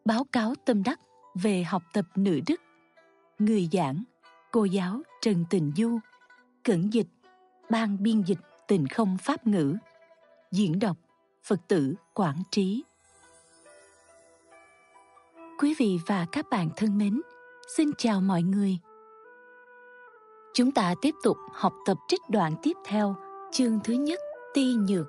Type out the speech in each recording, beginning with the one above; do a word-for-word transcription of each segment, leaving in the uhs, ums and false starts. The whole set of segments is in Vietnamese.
Báo cáo tâm đắc về học tập nữ đức. Người giảng: cô giáo Trần Tình Du. Cẩn dịch: Ban biên dịch Tình Không Pháp ngữ. Diễn đọc: Phật tử Quảng Trí. Quý vị và các bạn thân mến, xin chào mọi người. Chúng ta tiếp tục học tập trích đoạn tiếp theo, chương thứ nhất, ti nhược.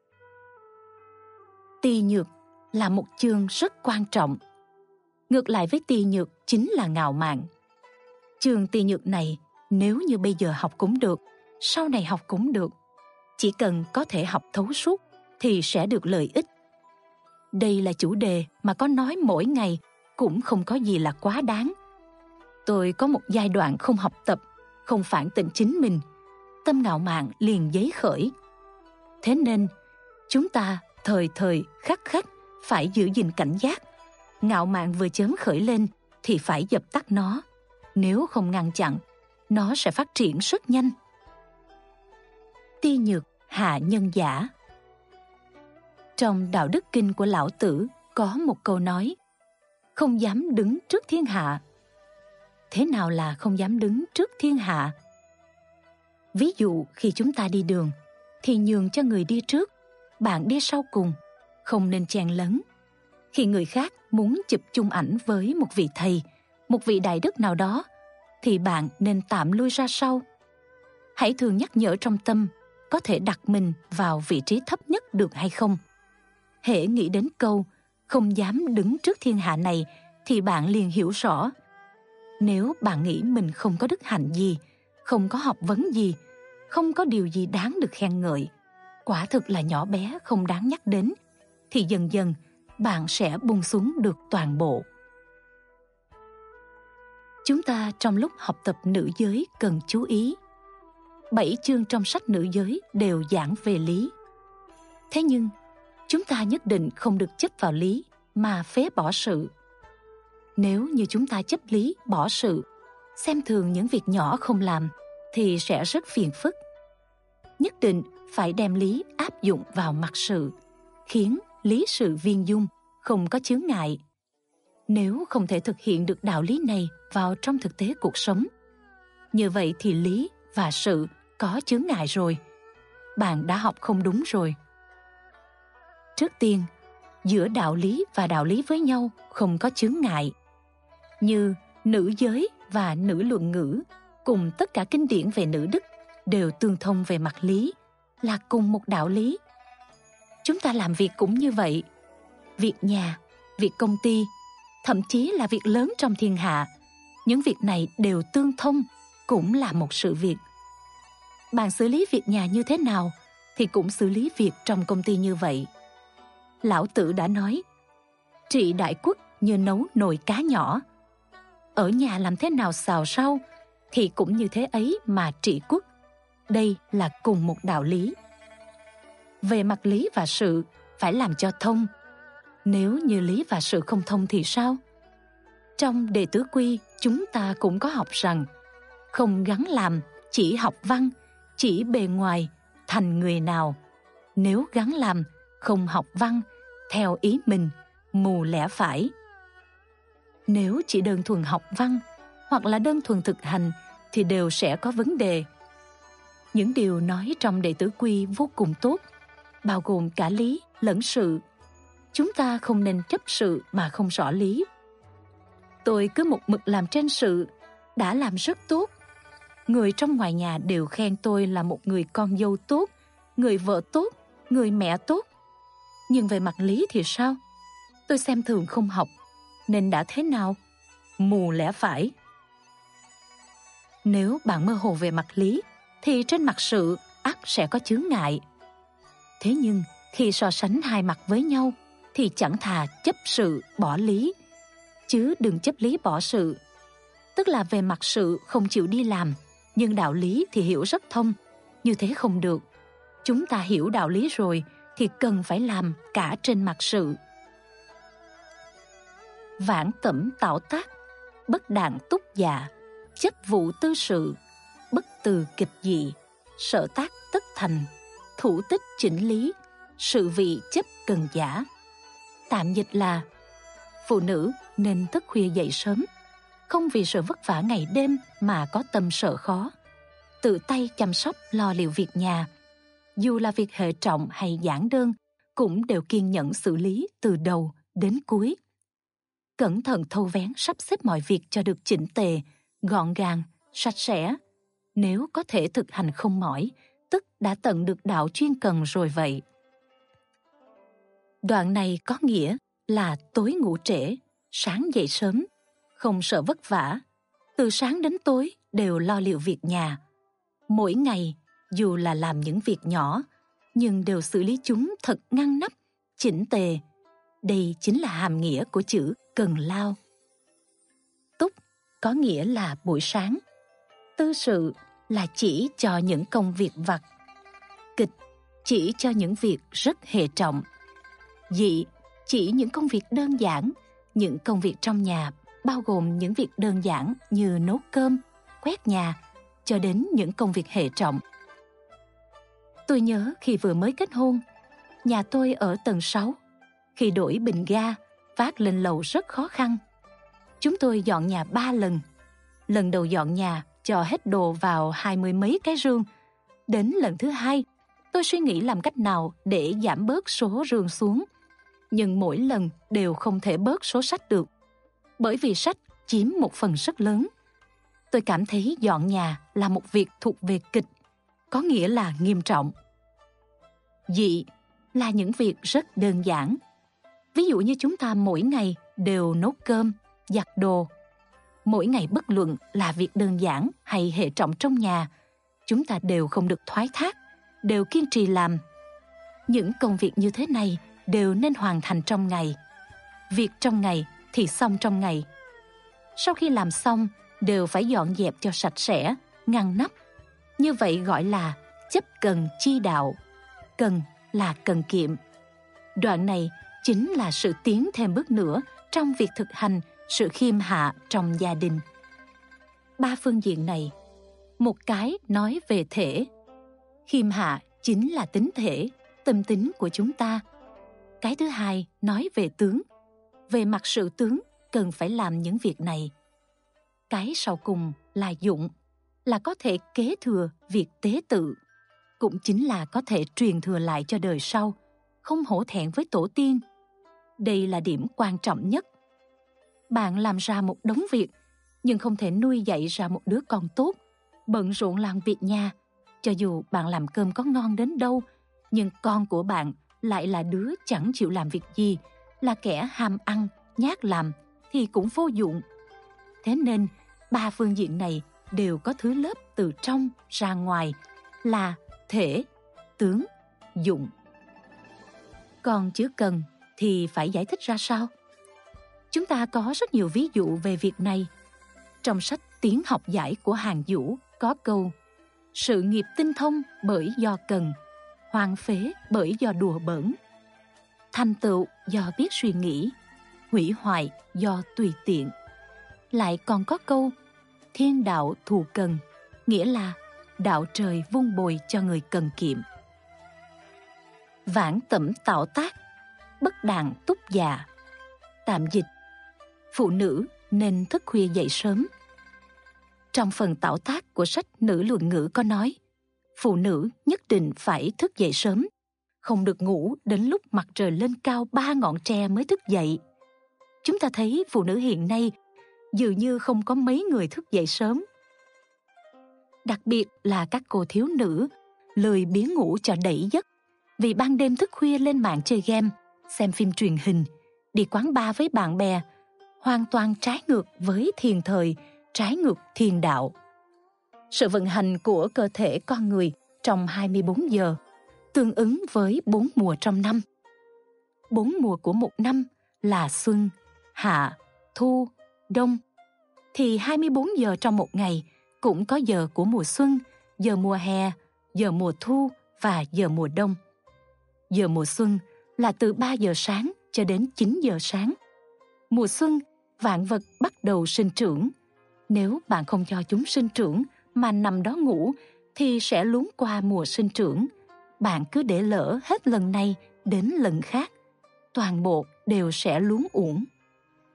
Ti nhược là một chương rất quan trọng. Ngược lại với ti nhược chính là ngạo mạn. Chương ti nhược này, nếu như bây giờ học cũng được, sau này học cũng được, chỉ cần có thể học thấu suốt thì sẽ được lợi ích. Đây là chủ đề mà có nói mỗi ngày cũng không có gì là quá đáng. Tôi có một giai đoạn không học tập, không phản tỉnh chính mình, tâm ngạo mạn liền dấy khởi. Thế nên, chúng ta thời thời khắc khắc phải giữ gìn cảnh giác. Ngạo mạn vừa chớm khởi lên thì phải dập tắt nó. Nếu không ngăn chặn, nó sẽ phát triển rất nhanh. Ti nhược hạ nhân giả. Trong Đạo Đức Kinh của Lão Tử có một câu nói: không dám đứng trước thiên hạ. Thế nào là không dám đứng trước thiên hạ? Ví dụ khi chúng ta đi đường thì nhường cho người đi trước, bạn đi sau cùng, không nên chen lấn. Khi người khác muốn chụp chung ảnh với một vị thầy, một vị đại đức nào đó, thì bạn nên tạm lui ra sau. Hãy thường nhắc nhở trong tâm, có thể đặt mình vào vị trí thấp nhất được hay không. Hễ nghĩ đến câu không dám đứng trước thiên hạ này thì bạn liền hiểu rõ. Nếu bạn nghĩ mình không có đức hạnh gì, không có học vấn gì, không có điều gì đáng được khen ngợi, quả thực là nhỏ bé không đáng nhắc đến, thì dần dần bạn sẽ buông xuống được toàn bộ. Chúng ta trong lúc học tập nữ giới cần chú ý. Bảy chương trong sách nữ giới đều giảng về lý. Thế nhưng, chúng ta nhất định không được chấp vào lý mà phế bỏ sự. Nếu như chúng ta chấp lý bỏ sự, xem thường những việc nhỏ không làm, thì sẽ rất phiền phức. Nhất định phải đem lý áp dụng vào mặt sự, khiến lý sự viên dung, không có chướng ngại. Nếu không thể thực hiện được đạo lý này vào trong thực tế cuộc sống, như vậy thì lý và sự có chướng ngại rồi. Bạn đã học không đúng rồi. Trước tiên, giữa đạo lý và đạo lý với nhau không có chướng ngại. Như nữ giới và nữ luận ngữ cùng tất cả kinh điển về nữ đức đều tương thông về mặt lý, là cùng một đạo lý. Chúng ta làm việc cũng như vậy. Việc nhà, việc công ty, thậm chí là việc lớn trong thiên hạ, những việc này đều tương thông, cũng là một sự việc. Bạn xử lý việc nhà như thế nào thì cũng xử lý việc trong công ty như vậy. Lão Tử đã nói: trị đại quốc như nấu nồi cá nhỏ. Ở nhà làm thế nào xào rau thì cũng như thế ấy mà trị quốc. Đây là cùng một đạo lý. Về mặt lý và sự phải làm cho thông. Nếu như lý và sự không thông thì sao? Trong Đệ Tứ Quy chúng ta cũng có học rằng không gắng làm, chỉ học văn, chỉ bề ngoài, thành người nào. Nếu gắng làm, không học văn, theo ý mình, mù lẽ phải. Nếu chỉ đơn thuần học văn hoặc là đơn thuần thực hành thì đều sẽ có vấn đề. Những điều nói trong Đệ Tử Quy vô cùng tốt, bao gồm cả lý lẫn sự. Chúng ta không nên chấp sự mà không rõ lý. Tôi cứ một mực làm trên sự, đã làm rất tốt. Người trong ngoài nhà đều khen tôi là một người con dâu tốt, người vợ tốt, người mẹ tốt. Nhưng về mặt lý thì sao? Tôi xem thường không học, nên đã thế nào? Mù lẽ phải. Nếu bạn mơ hồ về mặt lý, thì trên mặt sự ắt sẽ có chướng ngại. Thế nhưng khi so sánh hai mặt với nhau, thì chẳng thà chấp sự bỏ lý, chứ đừng chấp lý bỏ sự. Tức là về mặt sự không chịu đi làm, nhưng đạo lý thì hiểu rất thông. Như thế không được. Chúng ta hiểu đạo lý rồi thì cần phải làm cả trên mặt sự. Vãn tẩm tạo tác, bất đạn túc dạ, chấp vụ tư sự, bất từ kịch dị, sở tác tất thành, thủ tích chỉnh lý, sự vị chấp cần giả. Tạm dịch là Phụ nữ nên thức khuya dậy sớm, không vì sợ vất vả ngày đêm mà có tâm sợ khó. Tự tay chăm sóc lo liệu việc nhà, dù là việc hệ trọng hay giản đơn, cũng đều kiên nhẫn xử lý từ đầu đến cuối. Cẩn thận thâu vén sắp xếp mọi việc cho được chỉnh tề, gọn gàng, sạch sẽ. Nếu có thể thực hành không mỏi, tức đã tận được đạo chuyên cần rồi vậy. Đoạn này có nghĩa là tối ngủ trễ, sáng dậy sớm, không sợ vất vả. Từ sáng đến tối đều lo liệu việc nhà. Mỗi ngày, dù là làm những việc nhỏ, nhưng đều xử lý chúng thật ngăn nắp, chỉnh tề. Đây chính là hàm nghĩa của chữ cần lao. Túc có nghĩa là buổi sáng. Tư sự là chỉ cho những công việc vặt. Kịch chỉ cho những việc rất hệ trọng. Dị chỉ những công việc đơn giản, những công việc trong nhà, bao gồm những việc đơn giản như nấu cơm, quét nhà, cho đến những công việc hệ trọng. Tôi nhớ khi vừa mới kết hôn, nhà tôi ở tầng sáu. Khi đổi bình ga, vác lên lầu rất khó khăn. Chúng tôi dọn nhà ba lần. Lần đầu dọn nhà, cho hết đồ vào hai mươi mấy cái rương. Đến lần thứ hai, tôi suy nghĩ làm cách nào để giảm bớt số rương xuống. Nhưng mỗi lần đều không thể bớt số sách được, bởi vì sách chiếm một phần rất lớn. Tôi cảm thấy dọn nhà là một việc thuộc về kịch, có nghĩa là nghiêm trọng. Dị là những việc rất đơn giản. Ví dụ như chúng ta mỗi ngày đều nấu cơm, giặt đồ. Mỗi ngày bất luận là việc đơn giản hay hệ trọng trong nhà, chúng ta đều không được thoái thác, đều kiên trì làm. Những công việc như thế này đều nên hoàn thành trong ngày. Việc trong ngày thì xong trong ngày. Sau khi làm xong, đều phải dọn dẹp cho sạch sẽ, ngăn nắp. Như vậy gọi là chấp cần chi đạo. Cần là cần kiệm. Đoạn này chính là sự tiến thêm bước nữa trong việc thực hành sự khiêm hạ trong gia đình. Ba phương diện này, một cái nói về thể. Khiêm hạ chính là tính thể, tâm tính của chúng ta. Cái thứ hai nói về tướng. Về mặt sự tướng cần phải làm những việc này. Cái sau cùng là dụng, là có thể kế thừa việc tế tự, cũng chính là có thể truyền thừa lại cho đời sau, không hổ thẹn với tổ tiên. Đây là điểm quan trọng nhất. Bạn làm ra một đống việc, nhưng không thể nuôi dạy ra một đứa con tốt, bận rộn làm việc nhà. Cho dù bạn làm cơm có ngon đến đâu, nhưng con của bạn lại là đứa chẳng chịu làm việc gì, là kẻ ham ăn, nhát làm, thì cũng vô dụng. Thế nên, ba phương diện này đều có thứ lớp từ trong ra ngoài, là thể, tướng, dụng. Còn chữ cần thì phải giải thích ra sao? Chúng ta có rất nhiều ví dụ về việc này. Trong sách Tiếng học giải của Hàn Vũ có câu: sự nghiệp tinh thông bởi do cần, hoang phế bởi do đùa bỡn, thành tựu do biết suy nghĩ, hủy hoại do tùy tiện. Lại còn có câu thiên đạo thù cần, nghĩa là đạo trời vun bồi cho người cần kiệm. Vãn tẩm tạo tác, bất đàn túc già. Tạm dịch: phụ nữ nên thức khuya dậy sớm. Trong phần tạo tác của sách Nữ Luận Ngữ có nói, phụ nữ nhất định phải thức dậy sớm, không được ngủ đến lúc mặt trời lên cao ba ngọn tre mới thức dậy. Chúng ta thấy phụ nữ hiện nay dường như không có mấy người thức dậy sớm. Đặc biệt là các cô thiếu nữ lười biếng ngủ cho đẩy giấc, vì ban đêm thức khuya lên mạng chơi game, xem phim truyền hình, đi quán bar với bạn bè, hoàn toàn trái ngược với thiền thời, trái ngược thiền đạo. Sự vận hành của cơ thể con người trong hai mươi bốn giờ tương ứng với bốn mùa trong năm. Bốn mùa của một năm là xuân, hạ, thu, đông. Thì hai mươi bốn giờ trong một ngày cũng có giờ của mùa xuân, giờ mùa hè, giờ mùa thu và giờ mùa đông. Giờ mùa xuân là từ ba giờ sáng cho đến chín giờ sáng. Mùa xuân, vạn vật bắt đầu sinh trưởng. Nếu bạn không cho chúng sinh trưởng mà nằm đó ngủ thì sẽ lún qua mùa sinh trưởng. Bạn cứ để lỡ hết lần này đến lần khác, toàn bộ đều sẽ luống uổng.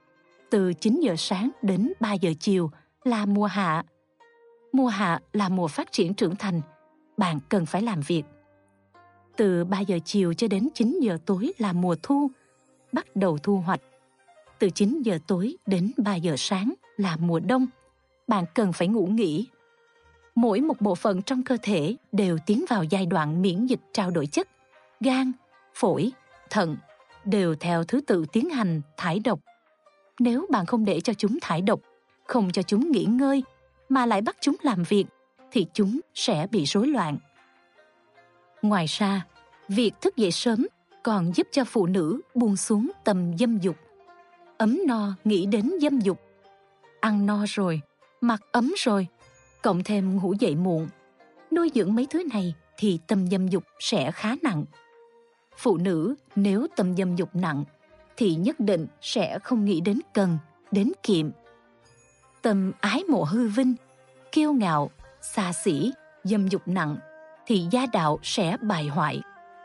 Từ chín giờ sáng đến ba giờ chiều là mùa hạ. Mùa hạ là mùa phát triển trưởng thành, bạn cần phải làm việc. Từ ba giờ chiều cho đến chín giờ tối là mùa thu, bắt đầu thu hoạch. Từ chín giờ tối đến ba giờ sáng là mùa đông, bạn cần phải ngủ nghỉ. Mỗi một bộ phận trong cơ thể đều tiến vào giai đoạn miễn dịch trao đổi chất. Gan, phổi, thận đều theo thứ tự tiến hành thải độc. Nếu bạn không để cho chúng thải độc, không cho chúng nghỉ ngơi, mà lại bắt chúng làm việc, thì chúng sẽ bị rối loạn. Ngoài ra, việc thức dậy sớm còn giúp cho phụ nữ buông xuống tầm dâm dục. Ấm no nghĩ đến dâm dục. Ăn no rồi, mặc ấm rồi, cộng thêm ngủ dậy muộn, nuôi dưỡng mấy thứ này thì tâm dâm dục sẽ khá nặng. Phụ nữ nếu tâm dâm dục nặng thì nhất định sẽ không nghĩ đến cần, đến kiệm. Tâm ái mộ hư vinh, kiêu ngạo, xa xỉ, dâm dục nặng thì gia đạo sẽ bại hoại.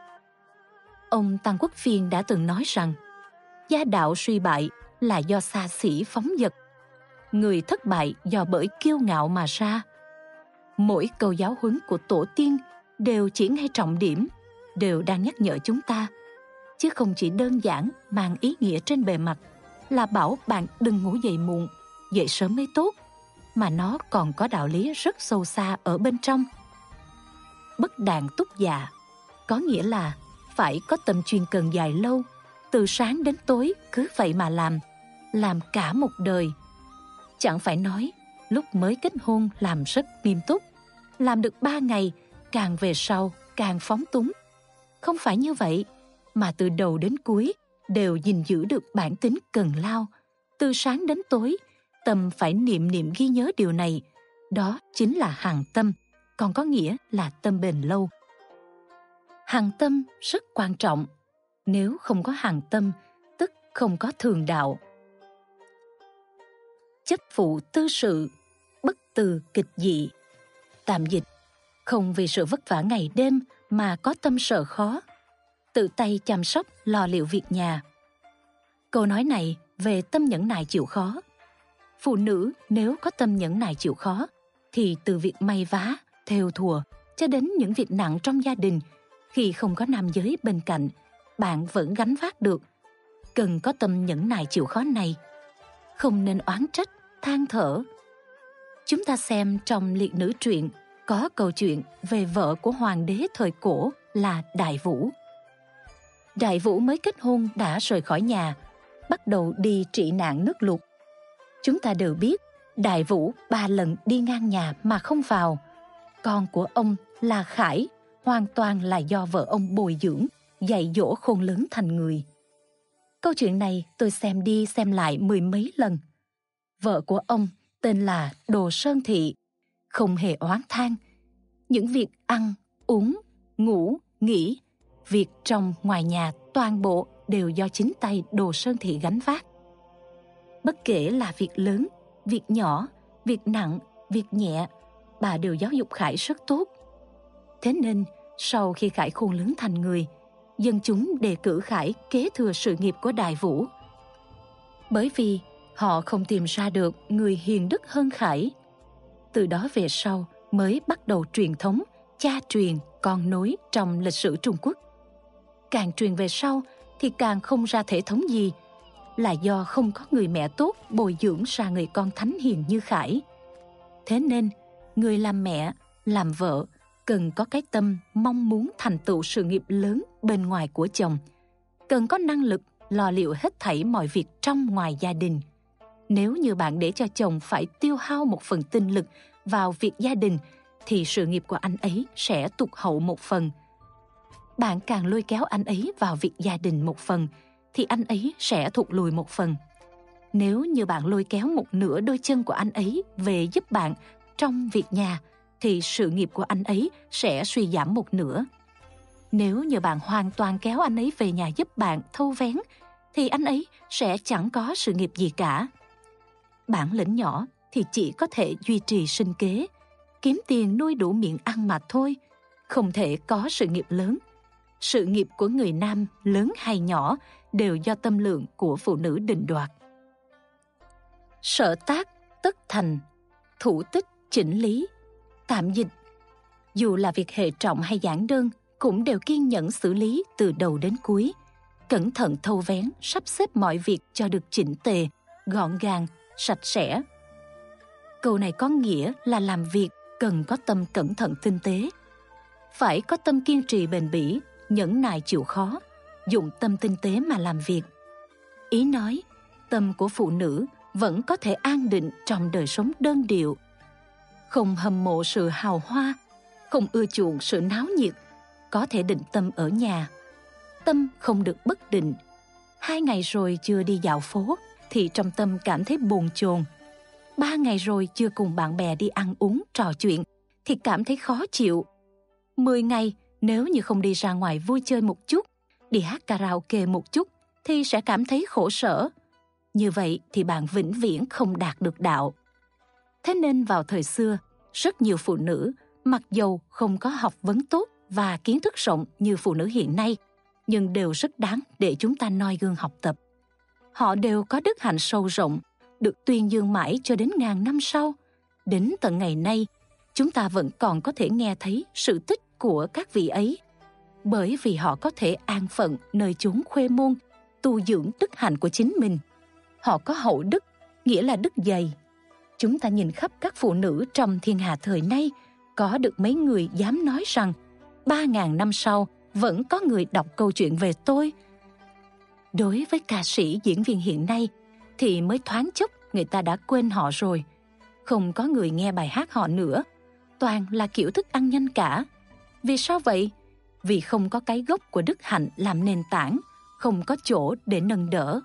Ông Tăng Quốc Phiên đã từng nói rằng gia đạo suy bại là do xa xỉ phóng dật, người thất bại do bởi kiêu ngạo mà ra. Mỗi câu giáo huấn của tổ tiên đều chỉ ngay trọng điểm, đều đang nhắc nhở chúng ta, chứ không chỉ đơn giản mang ý nghĩa trên bề mặt là bảo bạn đừng ngủ dậy muộn, dậy sớm mới tốt, mà nó còn có đạo lý rất sâu xa ở bên trong. Bất đàn túc dạ có nghĩa là phải có tâm chuyên cần dài lâu, từ sáng đến tối cứ vậy mà làm, làm cả một đời. Chẳng phải nói lúc mới kết hôn làm rất nghiêm túc, làm được ba ngày, càng về sau càng phóng túng. Không phải như vậy, mà từ đầu đến cuối đều gìn giữ được bản tính cần lao. Từ sáng đến tối, tâm phải niệm niệm ghi nhớ điều này. Đó chính là hằng tâm, còn có nghĩa là tâm bền lâu. Hằng tâm rất quan trọng. Nếu không có hằng tâm, tức không có thường đạo. Chấp phụ tư sự, bất từ kịch dị. Tạm dịch, không vì sự vất vả ngày đêm mà có tâm sợ khó, tự tay chăm sóc lo liệu việc nhà. Câu nói này về tâm nhẫn nại chịu khó. Phụ nữ nếu có tâm nhẫn nại chịu khó, thì từ việc may vá, thêu thùa cho đến những việc nặng trong gia đình, khi không có nam giới bên cạnh, bạn vẫn gánh vác được. Cần có tâm nhẫn nại chịu khó này, không nên oán trách, than thở. Chúng ta xem trong liệt nữ truyện có câu chuyện về vợ của hoàng đế thời cổ là Đại Vũ. Đại Vũ mới kết hôn đã rời khỏi nhà, bắt đầu đi trị nạn nước lụt. Chúng ta đều biết Đại Vũ ba lần đi ngang nhà mà không vào. Con của ông là Khải hoàn toàn là do vợ ông bồi dưỡng, dạy dỗ khôn lớn thành người. Câu chuyện này tôi xem đi xem lại mười mấy lần. Vợ của ông tên là Đồ Sơn Thị, không hề oán than. Những việc ăn, uống, ngủ, nghỉ, việc trong ngoài nhà toàn bộ đều do chính tay Đồ Sơn Thị gánh vác. Bất kể là việc lớn, việc nhỏ, việc nặng, việc nhẹ, bà đều giáo dục Khải rất tốt. Thế nên, sau khi Khải khôn lớn thành người, dân chúng đề cử Khải kế thừa sự nghiệp của Đại Vũ. Bởi vì họ không tìm ra được người hiền đức hơn Khải. Từ đó về sau mới bắt đầu truyền thống cha truyền con nối trong lịch sử Trung Quốc. Càng truyền về sau thì càng không ra thể thống gì, là do không có người mẹ tốt bồi dưỡng ra người con thánh hiền như Khải. Thế nên, người làm mẹ, làm vợ cần có cái tâm mong muốn thành tựu sự nghiệp lớn bên ngoài của chồng, cần có năng lực lo liệu hết thảy mọi việc trong ngoài gia đình. Nếu như bạn để cho chồng phải tiêu hao một phần tinh lực vào việc gia đình, thì sự nghiệp của anh ấy sẽ tụt hậu một phần. Bạn càng lôi kéo anh ấy vào việc gia đình một phần, thì anh ấy sẽ thụt lùi một phần. Nếu như bạn lôi kéo một nửa đôi chân của anh ấy về giúp bạn trong việc nhà, thì sự nghiệp của anh ấy sẽ suy giảm một nửa. Nếu như bạn hoàn toàn kéo anh ấy về nhà giúp bạn thâu vén, thì anh ấy sẽ chẳng có sự nghiệp gì cả. Bản lĩnh nhỏ thì chỉ có thể duy trì sinh kế, kiếm tiền nuôi đủ miệng ăn mà thôi, không thể có sự nghiệp lớn. Sự nghiệp của người nam lớn hay nhỏ đều do tâm lượng của phụ nữ định đoạt. Sở tác, tất thành, thủ tích, chỉnh lý, tạm dịch. Dù là việc hệ trọng hay giản đơn, cũng đều kiên nhẫn xử lý từ đầu đến cuối, cẩn thận thâu vén, sắp xếp mọi việc cho được chỉnh tề, gọn gàng, sạch sẽ. Câu này có nghĩa là làm việc cần có tâm cẩn thận tinh tế. Phải có tâm kiên trì bền bỉ, nhẫn nại chịu khó, dụng tâm tinh tế mà làm việc. Ý nói, tâm của phụ nữ vẫn có thể an định trong đời sống đơn điệu. Không hâm mộ sự hào hoa, không ưa chuộng sự náo nhiệt, có thể định tâm ở nhà. Tâm không được bất định. Hai ngày rồi chưa đi dạo phố thì trong tâm cảm thấy bồn chồn. Ba ngày rồi chưa cùng bạn bè đi ăn uống trò chuyện thì cảm thấy khó chịu. Mười ngày nếu như không đi ra ngoài vui chơi một chút, đi hát karaoke một chút thì sẽ cảm thấy khổ sở. Như vậy thì bạn vĩnh viễn không đạt được đạo. Thế nên vào thời xưa, rất nhiều phụ nữ mặc dầu không có học vấn tốt và kiến thức rộng như phụ nữ hiện nay, nhưng đều rất đáng để chúng ta noi gương học tập. Họ đều có đức hạnh sâu rộng, được tuyên dương mãi cho đến ngàn năm sau. Đến tận ngày nay, chúng ta vẫn còn có thể nghe thấy sự tích của các vị ấy, bởi vì họ có thể an phận nơi chốn khuê môn, tu dưỡng đức hạnh của chính mình. Họ có hậu đức, nghĩa là đức dày. Chúng ta nhìn khắp các phụ nữ trong thiên hạ thời nay, có được mấy người dám nói rằng ba ngàn năm sau vẫn có người đọc câu chuyện về tôi. Đối với ca sĩ diễn viên hiện nay thì mới thoáng chốc người ta đã quên họ rồi. Không có người nghe bài hát họ nữa, toàn là kiểu thức ăn nhanh cả. Vì sao vậy? Vì không có cái gốc của đức hạnh làm nền tảng, không có chỗ để nâng đỡ.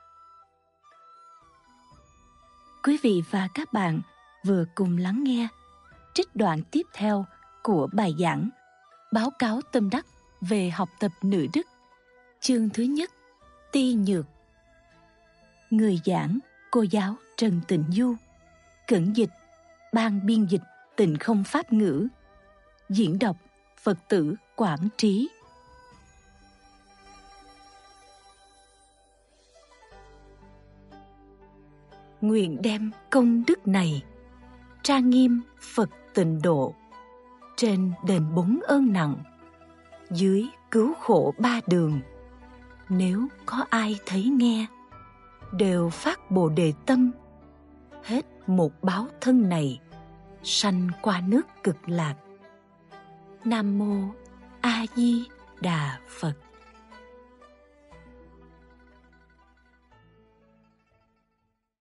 Quý vị và các bạn vừa cùng lắng nghe trích đoạn tiếp theo của bài giảng Báo cáo tâm đắc về học tập nữ đức, chương thứ nhất, ti nhược. Người giảng cô giáo Trần Tịnh Du, cẩn dịch ban biên dịch Tịnh Không Pháp Ngữ, diễn đọc Phật tử Quảng Trí. Nguyện đem công đức này trang nghiêm Phật tịnh độ, trên đền bốn ơn nặng, dưới cứu khổ ba đường. Nếu có ai thấy nghe, đều phát bồ đề tâm, hết một báo thân này, sanh qua nước cực lạc. Nam mô A Di Đà Phật.